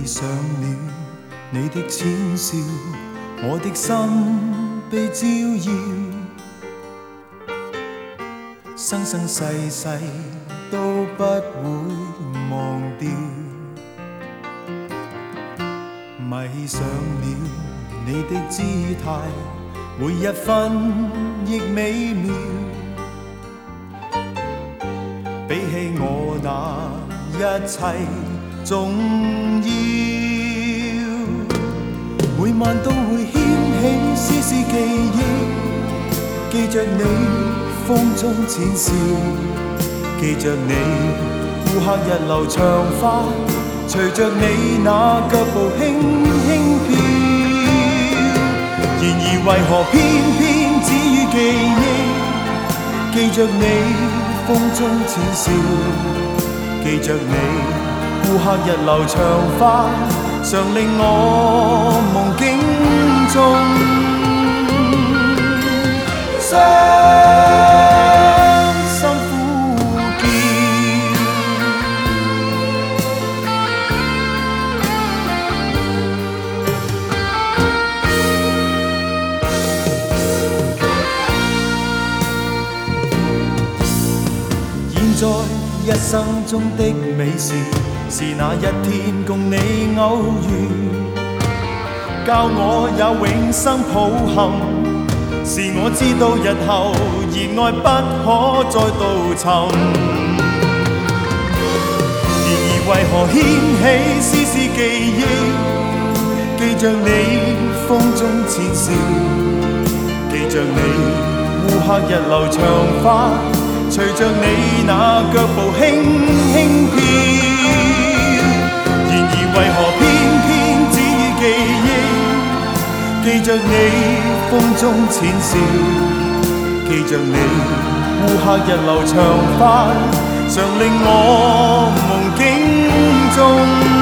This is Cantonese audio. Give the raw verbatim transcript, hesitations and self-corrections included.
迷上了你的淺笑，我的心被照耀，生生世世都不會忘掉。迷上了你的姿態，每一分亦美妙，比起我那一切重要。每晚都會掀起絲絲記憶，記着你風中淺笑，記着你烏黑日流長髮，隨着你那腳步輕輕飄。然而為何偏偏只於記憶，記着你風中淺笑，記着你烏黑日流長髮，常令我夢境中傷心呼叫。現在一生中的美事，是那一天共你偶遇，教我也永生抱憾。是我知道日後熱愛不可再度尋，然而為何掀起絲絲記憶，記着你風中淺笑，記着你烏黑日流長髮，隨着你那腳步輕輕飄。然而為何偏偏只於記憶，記着你風中淺笑，記着你烏黑日流長髮，常令我夢境中